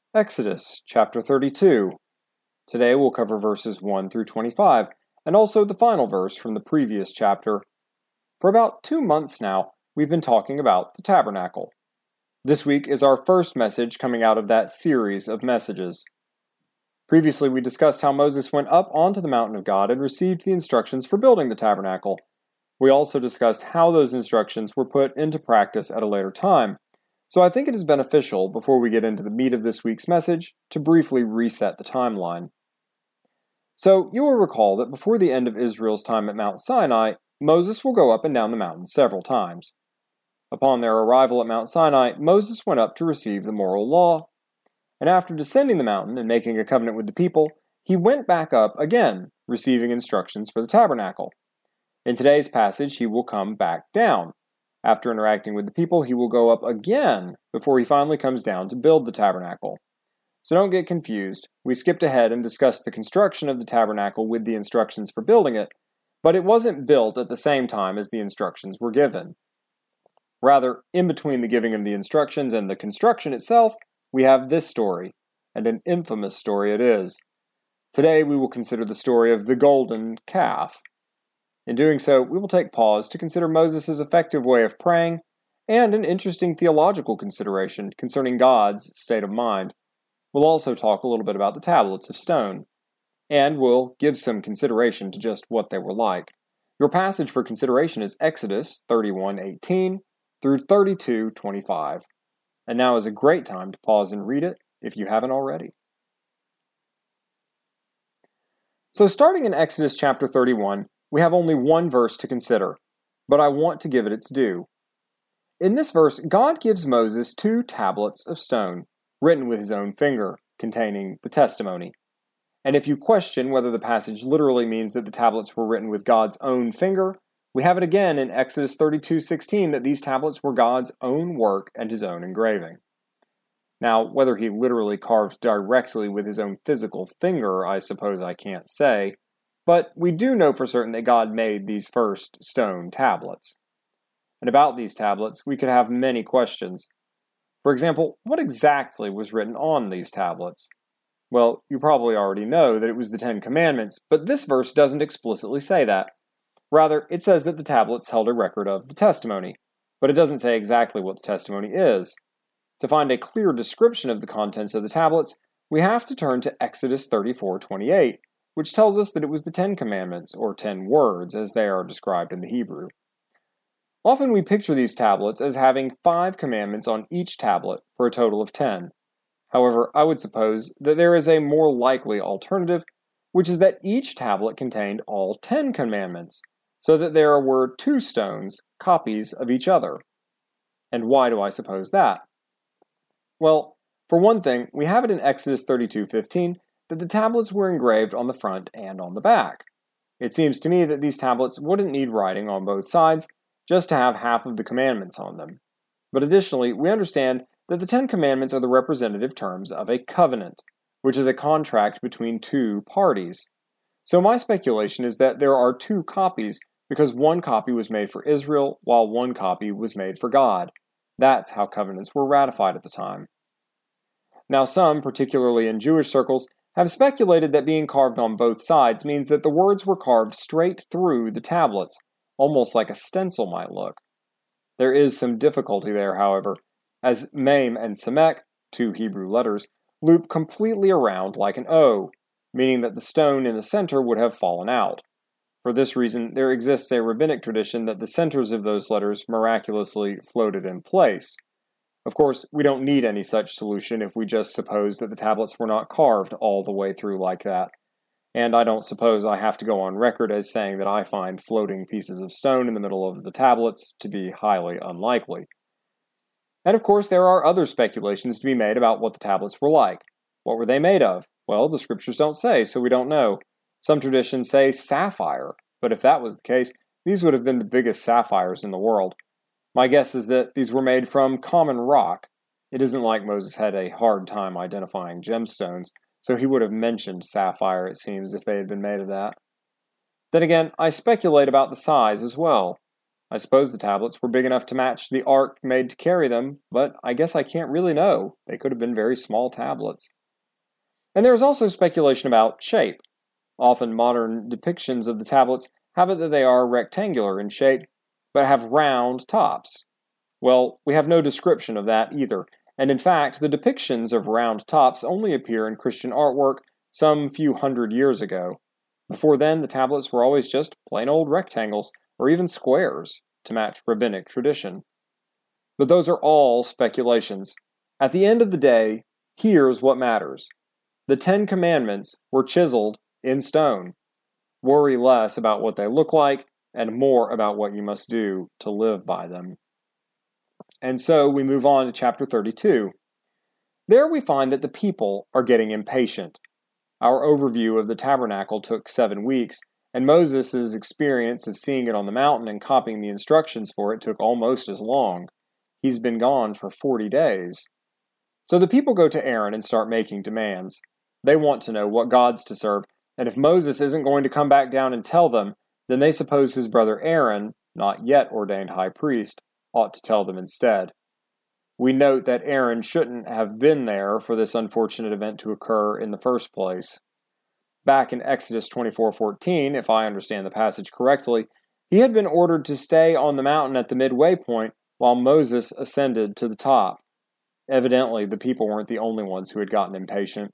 Exodus chapter 32. Today we'll cover verses 1 through 25, and also the final verse from the previous chapter. For about 2 months now, we've been talking about the tabernacle. This week is our first message coming out of that series of messages. Previously, we discussed how Moses went up onto the mountain of God and received the instructions for building the tabernacle. We also discussed how those instructions were put into practice at a later time. So I think it is beneficial, before we get into the meat of this week's message, to briefly reset the timeline. So you will recall that before the end of Israel's time at Mount Sinai, Moses will go up and down the mountain several times. Upon their arrival at Mount Sinai, Moses went up to receive the moral law. And after descending the mountain and making a covenant with the people, he went back up again, receiving instructions for the tabernacle. In today's passage, he will come back down. After interacting with the people, he will go up again before he finally comes down to build the tabernacle. So don't get confused. We skipped ahead and discussed the construction of the tabernacle with the instructions for building it, but it wasn't built at the same time as the instructions were given. Rather, in between the giving of the instructions and the construction itself, we have this story, and an infamous story it is. Today we will consider the story of the golden calf. In doing so, we will take pause to consider Moses' effective way of praying and an interesting theological consideration concerning God's state of mind. We'll also talk a little bit about the tablets of stone, and we'll give some consideration to just what they were like. Your passage for consideration is Exodus 31:18 through 32:25. And now is a great time to pause and read it if you haven't already. So starting in Exodus chapter 31, we have only one verse to consider, but I want to give it its due. In this verse, God gives Moses 2 tablets of stone, written with his own finger, containing the testimony. And if you question whether the passage literally means that the tablets were written with God's own finger, we have it again in Exodus 32:16 that these tablets were God's own work and his own engraving. Now, whether he literally carved directly with his own physical finger, I suppose I can't say, but we do know for certain that God made these first stone tablets. And about these tablets, we could have many questions. For example, what exactly was written on these tablets? Well, you probably already know that it was the 10 Commandments, but this verse doesn't explicitly say that. Rather, it says that the tablets held a record of the testimony, but it doesn't say exactly what the testimony is. To find a clear description of the contents of the tablets, we have to turn to Exodus 34:28, which tells us that it was the 10 Commandments, or 10 words, as they are described in the Hebrew. Often we picture these tablets as having 5 commandments on each tablet, for a total of 10. However, I would suppose that there is a more likely alternative, which is that each tablet contained all 10 commandments, so that there were 2 stones, copies of each other. And why do I suppose that? Well, for one thing, we have it in Exodus 32:15 that the tablets were engraved on the front and on the back. It seems to me that these tablets wouldn't need writing on both sides, just to have half of the commandments on them. But additionally, we understand that the 10 Commandments are the representative terms of a covenant, which is a contract between 2 parties. So my speculation is that there are 2 copies because one copy was made for Israel while one copy was made for God. That's how covenants were ratified at the time. Now some, particularly in Jewish circles, have speculated that being carved on both sides means that the words were carved straight through the tablets, almost like a stencil might look. There is some difficulty there, however, as Mem and Samek, 2 Hebrew letters, loop completely around like an O, meaning that the stone in the center would have fallen out. For this reason, there exists a rabbinic tradition that the centers of those letters miraculously floated in place. Of course, we don't need any such solution if we just suppose that the tablets were not carved all the way through like that. And I don't suppose I have to go on record as saying that I find floating pieces of stone in the middle of the tablets to be highly unlikely. And of course, there are other speculations to be made about what the tablets were like. What were they made of? Well, the scriptures don't say, so we don't know. Some traditions say sapphire, but if that was the case, these would have been the biggest sapphires in the world. My guess is that these were made from common rock. It isn't like Moses had a hard time identifying gemstones, so he would have mentioned sapphire, it seems, if they had been made of that. Then again, I speculate about the size as well. I suppose the tablets were big enough to match the ark made to carry them, but I guess I can't really know. They could have been very small tablets. And there is also speculation about shape. Often modern depictions of the tablets have it that they are rectangular in shape, but have round tops. Well, we have no description of that either, and in fact, the depictions of round tops only appear in Christian artwork some few hundred years ago. Before then, the tablets were always just plain old rectangles, or even squares, to match rabbinic tradition. But those are all speculations. At the end of the day, here's what matters. The 10 Commandments were chiseled in stone. Worry less about what they look like, and more about what you must do to live by them. And so we move on to chapter 32. There we find that the people are getting impatient. Our overview of the tabernacle took 7 weeks, and Moses' experience of seeing it on the mountain and copying the instructions for it took almost as long. He's been gone for 40 days. So the people go to Aaron and start making demands. They want to know what gods to serve, and if Moses isn't going to come back down and tell them, then they suppose his brother Aaron, not yet ordained high priest, ought to tell them instead. We note that Aaron shouldn't have been there for this unfortunate event to occur in the first place. Back in Exodus 24:14, if I understand the passage correctly, he had been ordered to stay on the mountain at the midway point while Moses ascended to the top. Evidently, the people weren't the only ones who had gotten impatient.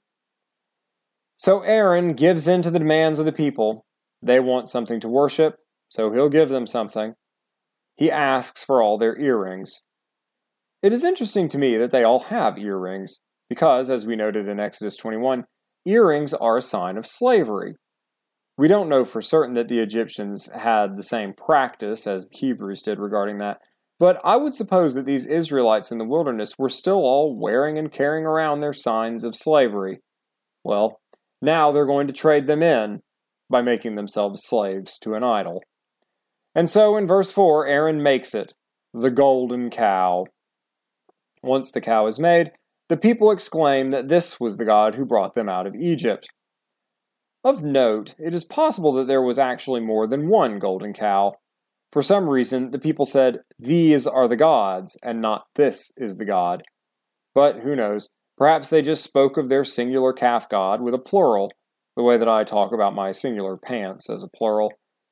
So Aaron gives in to the demands of the people. They want something to worship, so he'll give them something. He asks for all their earrings. It is interesting to me that they all have earrings, because, as we noted in Exodus 21, earrings are a sign of slavery. We don't know for certain that the Egyptians had the same practice as the Hebrews did regarding that, but I would suppose that these Israelites in the wilderness were still all wearing and carrying around their signs of slavery. Well, now they're going to trade them in by making themselves slaves to an idol. And so in verse 4, Aaron makes it, the golden cow. Once the cow is made, the people exclaim that this was the God who brought them out of Egypt. Of note, it is possible that there was actually more than one golden cow. For some reason, the people said, "These are the gods," and not "this is the God." But who knows? Perhaps they just spoke of their singular calf god with a plural, the way that I talk about my singular pants as a plural.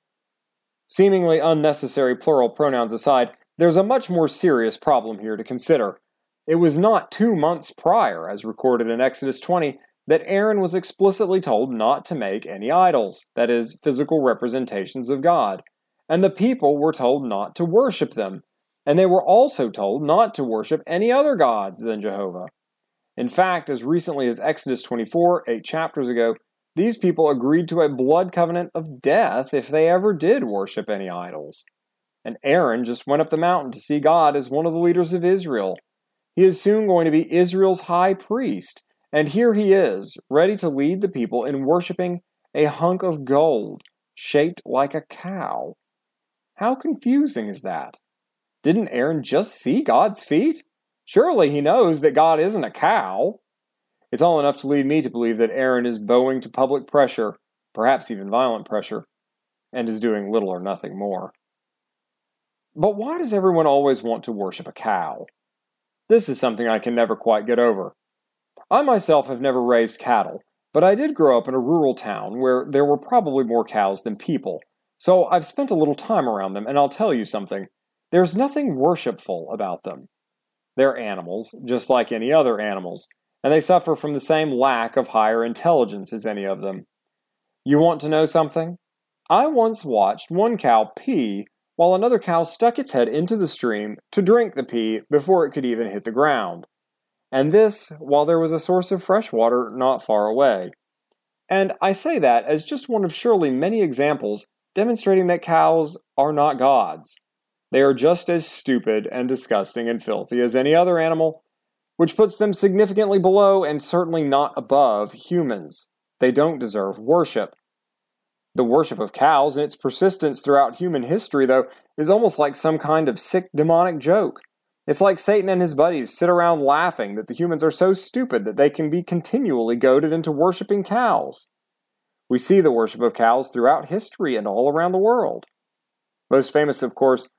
Seemingly unnecessary plural pronouns aside, there's a much more serious problem here to consider. It was not 2 months prior, as recorded in Exodus 20, that Aaron was explicitly told not to make any idols, that is, physical representations of God. And the people were told not to worship them, and they were also told not to worship any other gods than Jehovah. In fact, as recently as Exodus 24, 8 chapters ago, these people agreed to a blood covenant of death if they ever did worship any idols. And Aaron just went up the mountain to see God as one of the leaders of Israel. He is soon going to be Israel's high priest, and here he is, ready to lead the people in worshiping a hunk of gold shaped like a cow. How confusing is that? Didn't Aaron just see God's feet? Surely he knows that God isn't a cow. It's all enough to lead me to believe that Aaron is bowing to public pressure, perhaps even violent pressure, and is doing little or nothing more. But why does everyone always want to worship a cow? This is something I can never quite get over. I myself have never raised cattle, but I did grow up in a rural town where there were probably more cows than people, so I've spent a little time around them, and I'll tell you something. There's nothing worshipful about them. They're animals, just like any other animals, and they suffer from the same lack of higher intelligence as any of them. You want to know something? I once watched one cow pee while another cow stuck its head into the stream to drink the pee before it could even hit the ground. And this, while there was a source of fresh water not far away. And I say that as just one of surely many examples demonstrating that cows are not gods. They are just as stupid and disgusting and filthy as any other animal, which puts them significantly below and certainly not above humans. They don't deserve worship. The worship of cows and its persistence throughout human history, though, is almost like some kind of sick demonic joke. It's like Satan and his buddies sit around laughing that the humans are so stupid that they can be continually goaded into worshiping cows. We see the worship of cows throughout history and all around the world. Most famous, of course,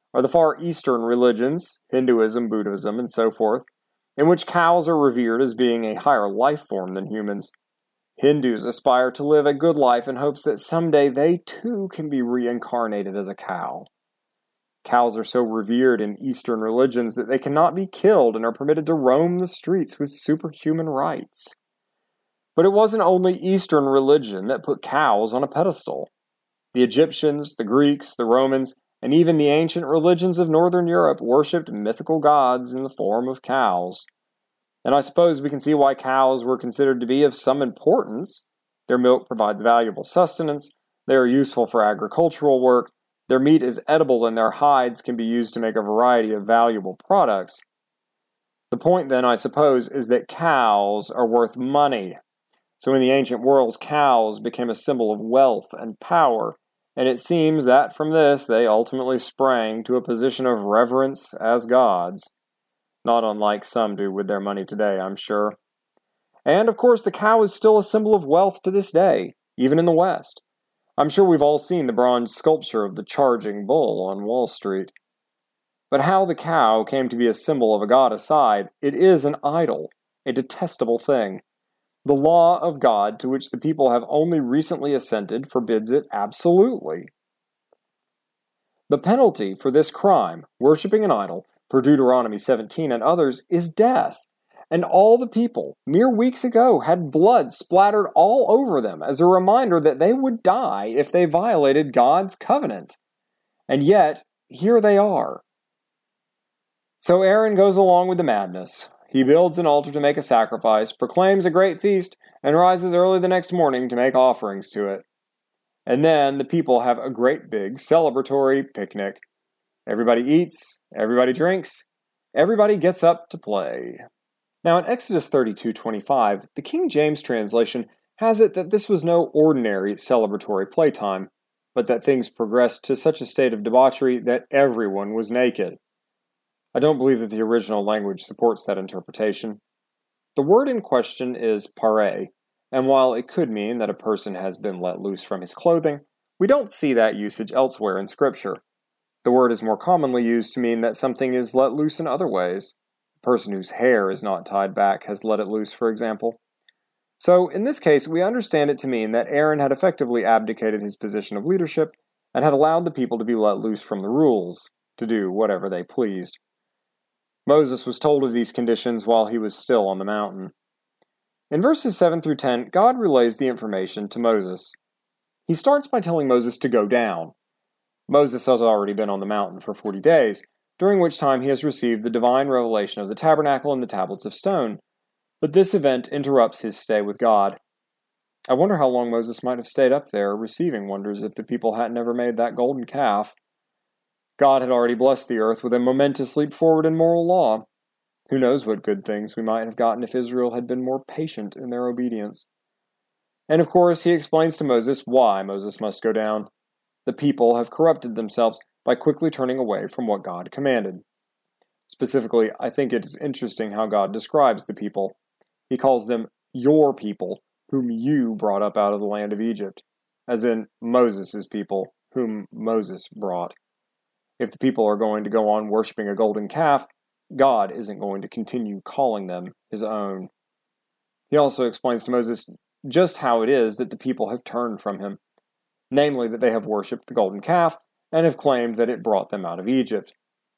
are the Far Eastern religions, Hinduism, Buddhism, and so forth, in which cows are revered as being a higher life form than humans. Hindus aspire to live a good life in hopes that someday they too can be reincarnated as a cow. Cows are so revered in Eastern religions that they cannot be killed and are permitted to roam the streets with superhuman rights. But it wasn't only Eastern religion that put cows on a pedestal. The Egyptians, the Greeks, the Romans, and even the ancient religions of Northern Europe worshipped mythical gods in the form of cows. And I suppose we can see why cows were considered to be of some importance. Their milk provides valuable sustenance, they are useful for agricultural work, their meat is edible, and their hides can be used to make a variety of valuable products. The point then, I suppose, is that cows are worth money. So in the ancient world, cows became a symbol of wealth and power, and it seems that from this they ultimately sprang to a position of reverence as gods. Not unlike some do with their money today, I'm sure. And of course, the cow is still a symbol of wealth to this day, even in the West. I'm sure we've all seen the bronze sculpture of the charging bull on Wall Street. But how the cow came to be a symbol of a god aside, it is an idol, a detestable thing. The law of God, to which the people have only recently assented, forbids it absolutely. The penalty for this crime, worshipping an idol, per Deuteronomy 17 and others, is death. And all the people, mere weeks ago, had blood splattered all over them as a reminder that they would die if they violated God's covenant. And yet, here they are. So Aaron goes along with the madness. He builds an altar to make a sacrifice, proclaims a great feast, and rises early the next morning to make offerings to it. And then the people have a great big celebratory picnic. Everybody eats, everybody drinks, everybody gets up to play. Now in Exodus 32:25, the King James translation has it that this was no ordinary celebratory playtime, but that things progressed to such a state of debauchery that everyone was naked. I don't believe that the original language supports that interpretation. The word in question is parē, and while it could mean that a person has been let loose from his clothing, we don't see that usage elsewhere in Scripture. The word is more commonly used to mean that something is let loose in other ways. A person whose hair is not tied back has let it loose, for example. So, in this case, we understand it to mean that Aaron had effectively abdicated his position of leadership and had allowed the people to be let loose from the rules, to do whatever they pleased. Moses was told of these conditions while he was still on the mountain. In verses 7 through 10, God relays the information to Moses. He starts by telling Moses to go down. Moses has already been on the mountain for 40 days, during which time he has received the divine revelation of the tabernacle and the tablets of stone. But this event interrupts his stay with God. I wonder how long Moses might have stayed up there receiving wonders if the people hadn't ever made that golden calf. God had already blessed the earth with a momentous leap forward in moral law. Who knows what good things we might have gotten if Israel had been more patient in their obedience. And of course, he explains to Moses why Moses must go down. The people have corrupted themselves by quickly turning away from what God commanded. Specifically, I think it is interesting how God describes the people. He calls them your people, whom you brought up out of the land of Egypt, as in Moses' people, whom Moses brought. If the people are going to go on worshiping a golden calf, God isn't going to continue calling them his own. He also explains to Moses just how it is that the people have turned from him, namely that they have worshipped the golden calf and have claimed that it brought them out of Egypt.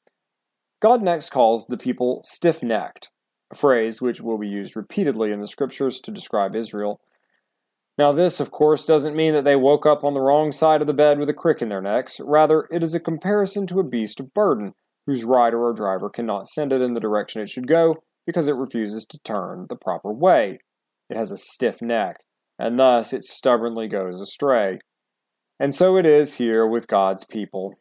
God next calls the people stiff-necked, a phrase which will be used repeatedly in the scriptures to describe Israel. Now this, of course, doesn't mean that they woke up on the wrong side of the bed with a crick in their necks. Rather, it is a comparison to a beast of burden, whose rider or driver cannot send it in the direction it should go because it refuses to turn the proper way. It has a stiff neck, and thus it stubbornly goes astray. And so it is here with God's people.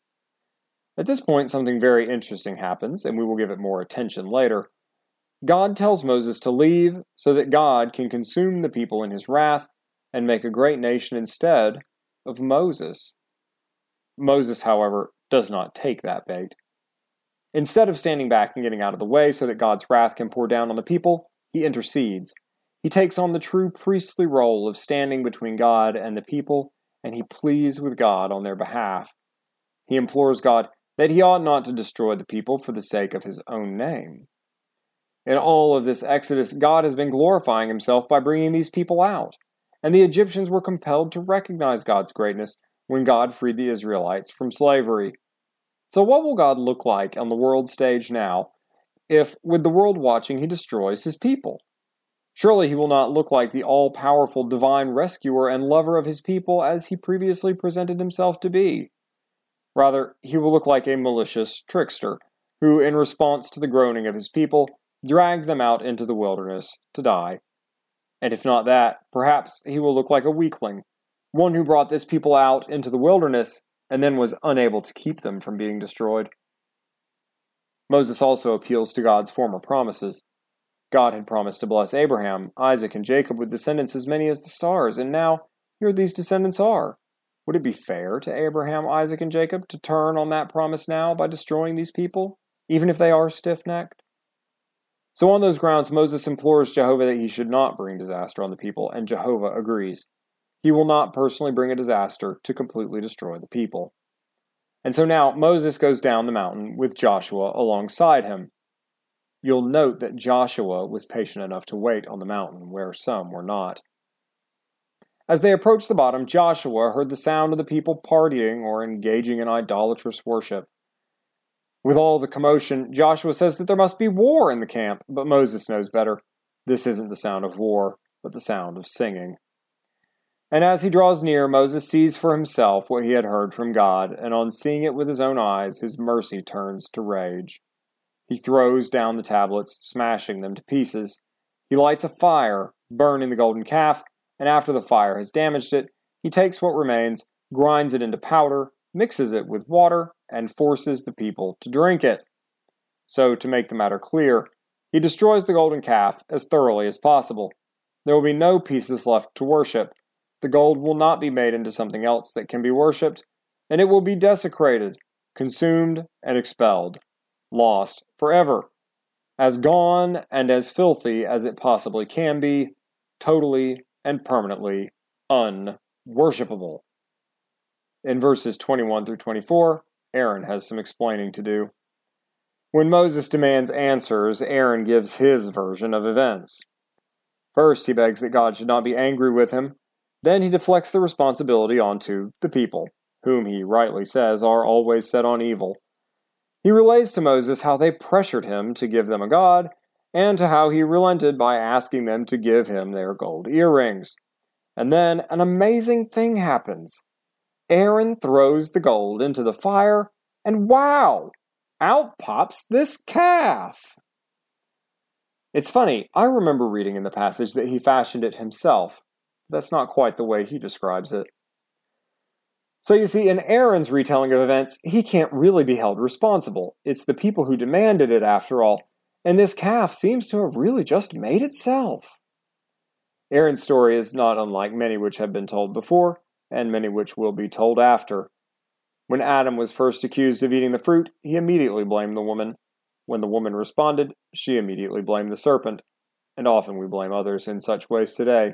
At this point, something very interesting happens, and we will give it more attention later. God tells Moses to leave so that God can consume the people in his wrath and make a great nation instead of Moses. Moses, however, does not take that bait. Instead of standing back and getting out of the way so that God's wrath can pour down on the people, he intercedes. He takes on the true priestly role of standing between God and the people, and he pleads with God on their behalf. He implores God that he ought not to destroy the people for the sake of his own name. In all of this Exodus, God has been glorifying himself by bringing these people out, and the Egyptians were compelled to recognize God's greatness when God freed the Israelites from slavery. So what will God look like on the world stage now if, with the world watching, he destroys his people? Surely he will not look like the all-powerful divine rescuer and lover of his people as he previously presented himself to be. Rather, he will look like a malicious trickster who, in response to the groaning of his people, dragged them out into the wilderness to die. And if not that, perhaps he will look like a weakling, one who brought this people out into the wilderness and then was unable to keep them from being destroyed. Moses also appeals to God's former promises. God had promised to bless Abraham, Isaac, and Jacob with descendants as many as the stars, and now here these descendants are. Would it be fair to Abraham, Isaac, and Jacob to turn on that promise now by destroying these people, even if they are stiff-necked? So on those grounds, Moses implores Jehovah that he should not bring disaster on the people, and Jehovah agrees. He will not personally bring a disaster to completely destroy the people. And so now Moses goes down the mountain with Joshua alongside him. You'll note that Joshua was patient enough to wait on the mountain where some were not. As they approached the bottom, Joshua heard the sound of the people partying or engaging in idolatrous worship. With all the commotion, Joshua says that there must be war in the camp, but Moses knows better. This isn't the sound of war, but the sound of singing. And as he draws near, Moses sees for himself what he had heard from God, and on seeing it with his own eyes, his mercy turns to rage. He throws down the tablets, smashing them to pieces. He lights a fire, burning the golden calf, and after the fire has damaged it, he takes what remains, grinds it into powder, mixes it with water, and forces the people to drink it. So, to make the matter clear, he destroys the golden calf as thoroughly as possible. There will be no pieces left to worship. The gold will not be made into something else that can be worshipped, and it will be desecrated, consumed, and expelled, lost forever, as gone and as filthy as it possibly can be, totally and permanently unworshipable. In verses 21 through 24, Aaron has some explaining to do. When Moses demands answers, Aaron gives his version of events. First, he begs that God should not be angry with him. Then he deflects the responsibility onto the people, whom he rightly says are always set on evil. He relays to Moses how they pressured him to give them a god, and to how he relented by asking them to give him their gold earrings. And then an amazing thing happens. Aaron throws the gold into the fire, and wow! Out pops this calf! It's funny, I remember reading in the passage that he fashioned it himself. That's not quite the way he describes it. So you see, in Aaron's retelling of events, he can't really be held responsible. It's the people who demanded it, after all, and this calf seems to have really just made itself. Aaron's story is not unlike many which have been told before, and many which will be told after. When Adam was first accused of eating the fruit, he immediately blamed the woman. When the woman responded, she immediately blamed the serpent, and often we blame others in such ways today.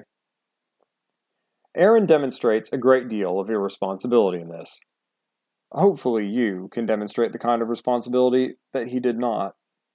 Aaron demonstrates a great deal of irresponsibility in this. Hopefully you can demonstrate the kind of responsibility that he did not.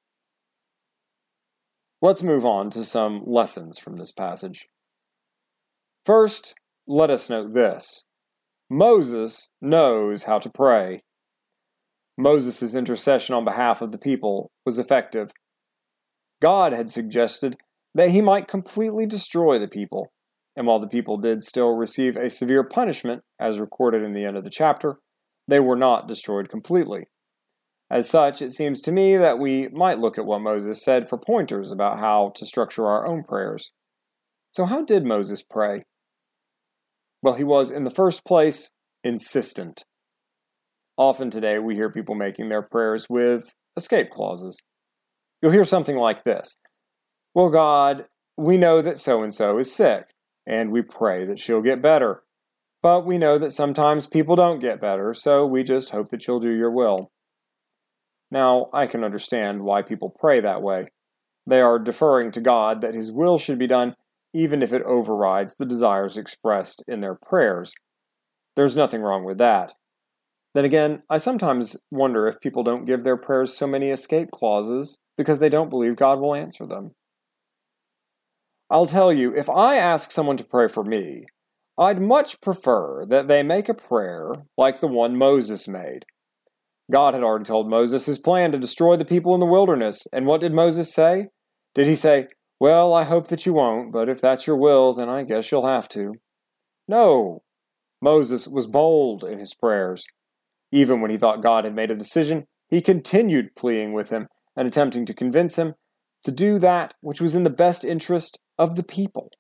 Let's move on to some lessons from this passage. First, let us note this. Moses knows how to pray. Moses' intercession on behalf of the people was effective. God had suggested that he might completely destroy the people, and while the people did still receive a severe punishment, as recorded in the end of the chapter, they were not destroyed completely. As such, it seems to me that we might look at what Moses said for pointers about how to structure our own prayers. So how did Moses pray? Well, he was, in the first place, insistent. Often today we hear people making their prayers with escape clauses. You'll hear something like this. Well, God, we know that so-and-so is sick, and we pray that she'll get better. But we know that sometimes people don't get better, so we just hope that you'll do your will. Now, I can understand why people pray that way. They are deferring to God that his will should be done, even if it overrides the desires expressed in their prayers. There's nothing wrong with that. Then again, I sometimes wonder if people don't give their prayers so many escape clauses because they don't believe God will answer them. I'll tell you, if I ask someone to pray for me, I'd much prefer that they make a prayer like the one Moses made. God had already told Moses his plan to destroy the people in the wilderness, and what did Moses say? Did he say, "Well, I hope that you won't, but if that's your will, then I guess you'll have to"? No. Moses was bold in his prayers. Even when he thought God had made a decision, he continued pleading with him and attempting to convince him to do that which was in the best interest of the people.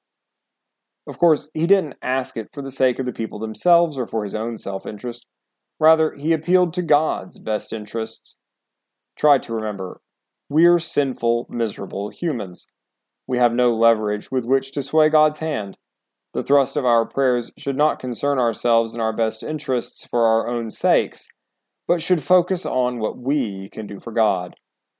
Of course, he didn't ask it for the sake of the people themselves or for his own self-interest. Rather, he appealed to God's best interests. Try to remember, we're sinful, miserable humans. We have no leverage with which to sway God's hand. The thrust of our prayers should not concern ourselves and our best interests for our own sakes, but should focus on what we can do for God.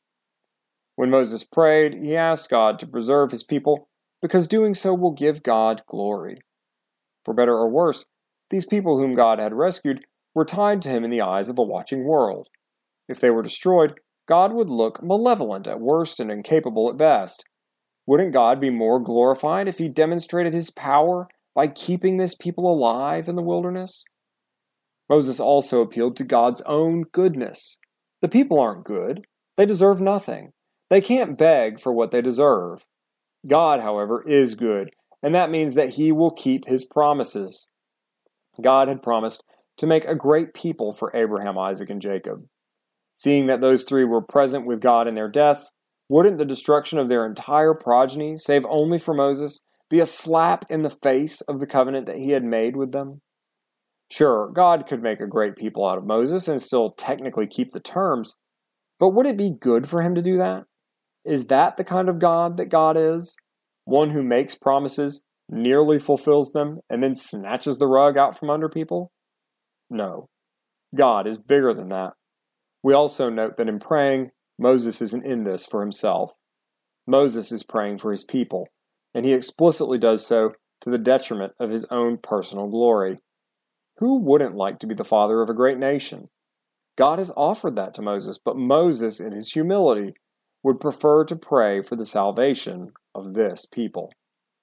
When Moses prayed, he asked God to preserve his people because doing so will give God glory. For better or worse, these people whom God had rescued were tied to him in the eyes of a watching world. If they were destroyed, God would look malevolent at worst and incapable at best. Wouldn't God be more glorified if he demonstrated his power by keeping this people alive in the wilderness? Moses also appealed to God's own goodness. The people aren't good. They deserve nothing. They can't beg for what they deserve. God, however, is good, and that means that he will keep his promises. God had promised to make a great people for Abraham, Isaac, and Jacob. Seeing that those three were present with God in their deaths, wouldn't the destruction of their entire progeny, save only for Moses, be a slap in the face of the covenant that he had made with them? Sure, God could make a great people out of Moses and still technically keep the terms, but would it be good for him to do that? Is that the kind of God that God is? One who makes promises, nearly fulfills them, and then snatches the rug out from under people? No. God is bigger than that. We also note that in praying, Moses isn't in this for himself. Moses is praying for his people, and he explicitly does so to the detriment of his own personal glory. Who wouldn't like to be the father of a great nation? God has offered that to Moses, but Moses, in his humility, would prefer to pray for the salvation of this people.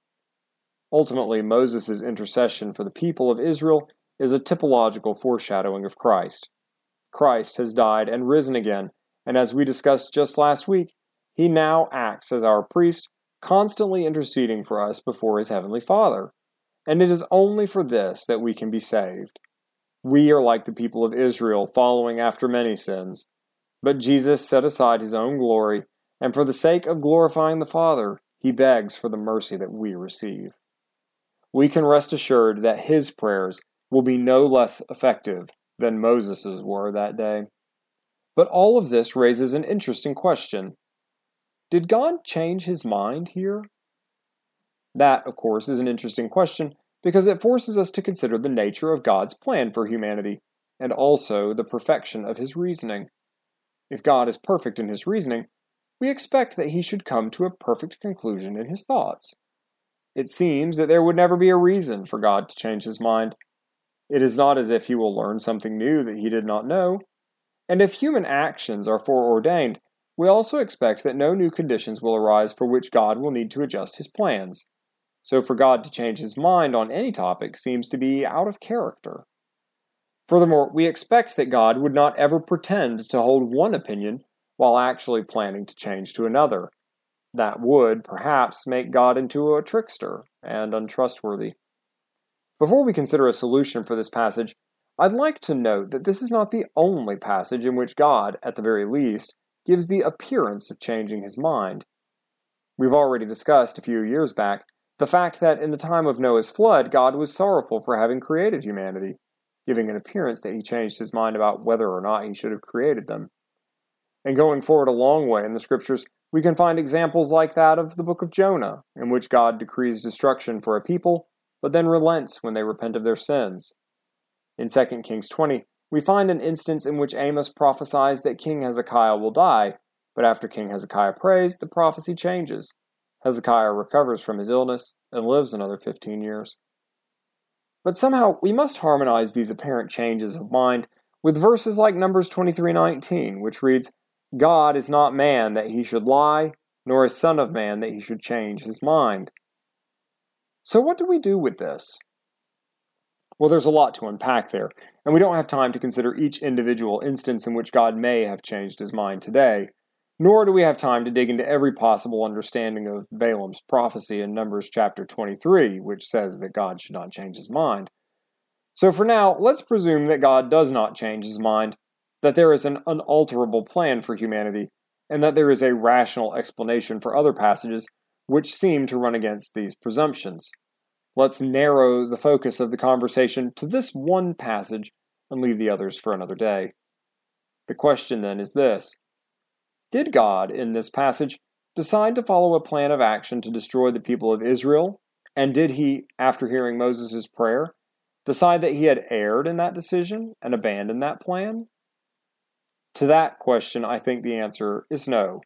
Ultimately, Moses' intercession for the people of Israel is a typological foreshadowing of Christ. Christ has died and risen again, and as we discussed just last week, he now acts as our priest, constantly interceding for us before his heavenly Father. And it is only for this that we can be saved. We are like the people of Israel, following after many sins. But Jesus set aside his own glory, and for the sake of glorifying the Father, he begs for the mercy that we receive. We can rest assured that his prayers will be no less effective than Moses's were that day. But all of this raises an interesting question. Did God change his mind here? That, of course, is an interesting question because it forces us to consider the nature of God's plan for humanity, and also the perfection of his reasoning. If God is perfect in his reasoning, we expect that he should come to a perfect conclusion in his thoughts. It seems that there would never be a reason for God to change his mind. It is not as if he will learn something new that he did not know. And if human actions are foreordained, we also expect that no new conditions will arise for which God will need to adjust his plans. So for God to change his mind on any topic seems to be out of character. Furthermore, we expect that God would not ever pretend to hold one opinion while actually planning to change to another. That would, perhaps, make God into a trickster and untrustworthy. Before we consider a solution for this passage, I'd like to note that this is not the only passage in which God, at the very least, gives the appearance of changing his mind. We've already discussed a few years back the fact that in the time of Noah's flood, God was sorrowful for having created humanity, giving an appearance that he changed his mind about whether or not he should have created them. And going forward a long way in the scriptures, we can find examples like that of the book of Jonah, in which God decrees destruction for a people, but then relents when they repent of their sins. In 2 Kings 20, we find an instance in which Amos prophesies that King Hezekiah will die, but after King Hezekiah prays, the prophecy changes. Hezekiah recovers from his illness and lives another 15 years. But somehow we must harmonize these apparent changes of mind with verses like Numbers 23:19, which reads, God is not man that he should lie, nor a son of man that he should change his mind. So what do we do with this? Well, there's a lot to unpack there, and we don't have time to consider each individual instance in which God may have changed his mind today, nor do we have time to dig into every possible understanding of Balaam's prophecy in Numbers chapter 23, which says that God should not change his mind. So for now, let's presume that God does not change his mind, that there is an unalterable plan for humanity, and that there is a rational explanation for other passages which seem to run against these presumptions. Let's narrow the focus of the conversation to this one passage and leave the others for another day. The question then is this: did God, in this passage, decide to follow a plan of action to destroy the people of Israel? And did he, after hearing Moses' prayer, decide that he had erred in that decision and abandoned that plan? To that question, I think the answer is no.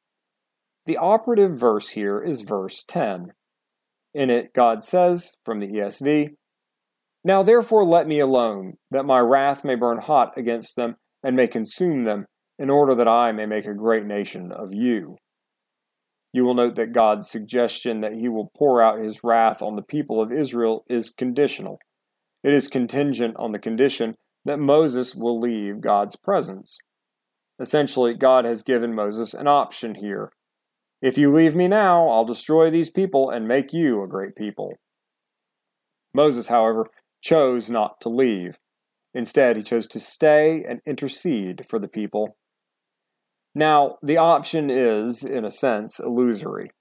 The operative verse here is verse 10. In it, God says, from the ESV, Now therefore let me alone, that my wrath may burn hot against them, and may consume them, in order that I may make a great nation of you. You will note that God's suggestion that he will pour out his wrath on the people of Israel is conditional. It is contingent on the condition that Moses will leave God's presence. Essentially, God has given Moses an option here. If you leave me now, I'll destroy these people and make you a great people. Moses, however, chose not to leave. Instead, he chose to stay and intercede for the people. Now, the option is, in a sense, illusory.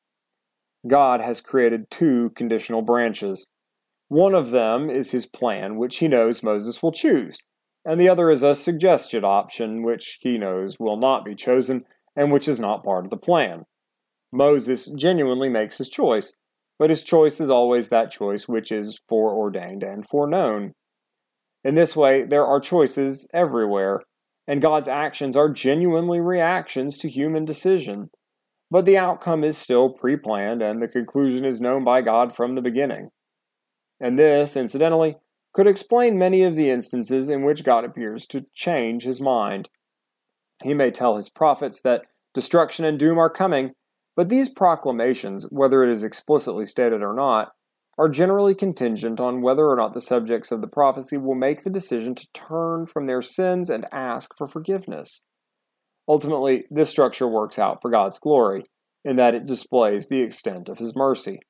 God has created two conditional branches. One of them is his plan, which he knows Moses will choose, and the other is a suggested option, which he knows will not be chosen, and which is not part of the plan. Moses genuinely makes his choice, but his choice is always that choice which is foreordained and foreknown. In this way, there are choices everywhere, and God's actions are genuinely reactions to human decision, but the outcome is still pre-planned and the conclusion is known by God from the beginning. And this, incidentally, could explain many of the instances in which God appears to change his mind. He may tell his prophets that destruction and doom are coming, but these proclamations, whether it is explicitly stated or not, are generally contingent on whether or not the subjects of the prophecy will make the decision to turn from their sins and ask for forgiveness. Ultimately, this structure works out for God's glory, in that it displays the extent of his mercy.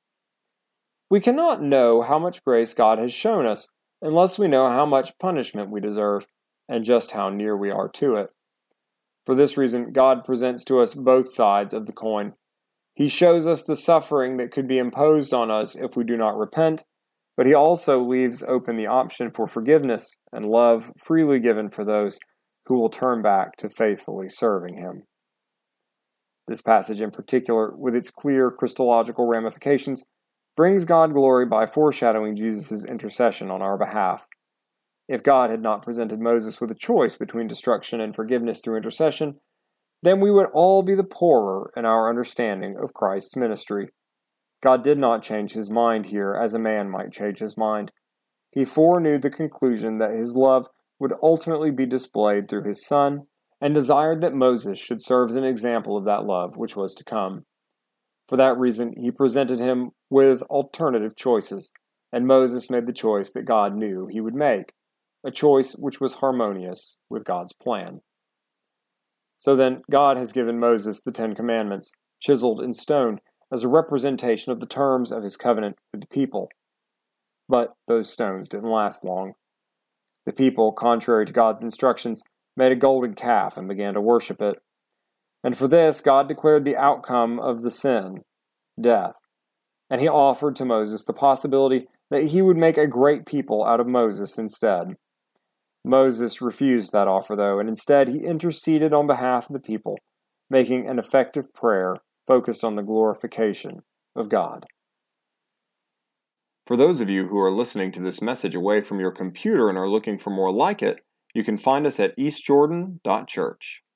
We cannot know how much grace God has shown us unless we know how much punishment we deserve, and just how near we are to it. For this reason, God presents to us both sides of the coin. He shows us the suffering that could be imposed on us if we do not repent, but he also leaves open the option for forgiveness and love freely given for those who will turn back to faithfully serving him. This passage in particular, with its clear Christological ramifications, brings God glory by foreshadowing Jesus' intercession on our behalf. If God had not presented Moses with a choice between destruction and forgiveness through intercession, then we would all be the poorer in our understanding of Christ's ministry. God did not change his mind here as a man might change his mind. He foreknew the conclusion that his love would ultimately be displayed through his Son, and desired that Moses should serve as an example of that love which was to come. For that reason, he presented him with alternative choices, and Moses made the choice that God knew he would make, a choice which was harmonious with God's plan. So then, God has given Moses the 10 Commandments, chiseled in stone, as a representation of the terms of his covenant with the people. But those stones didn't last long. The people, contrary to God's instructions, made a golden calf and began to worship it. And for this, God declared the outcome of the sin, death. And he offered to Moses the possibility that he would make a great people out of Moses instead. Moses refused that offer, though, and instead he interceded on behalf of the people, making an effective prayer focused on the glorification of God. For those of you who are listening to this message away from your computer and are looking for more like it, you can find us at eastjordan.church.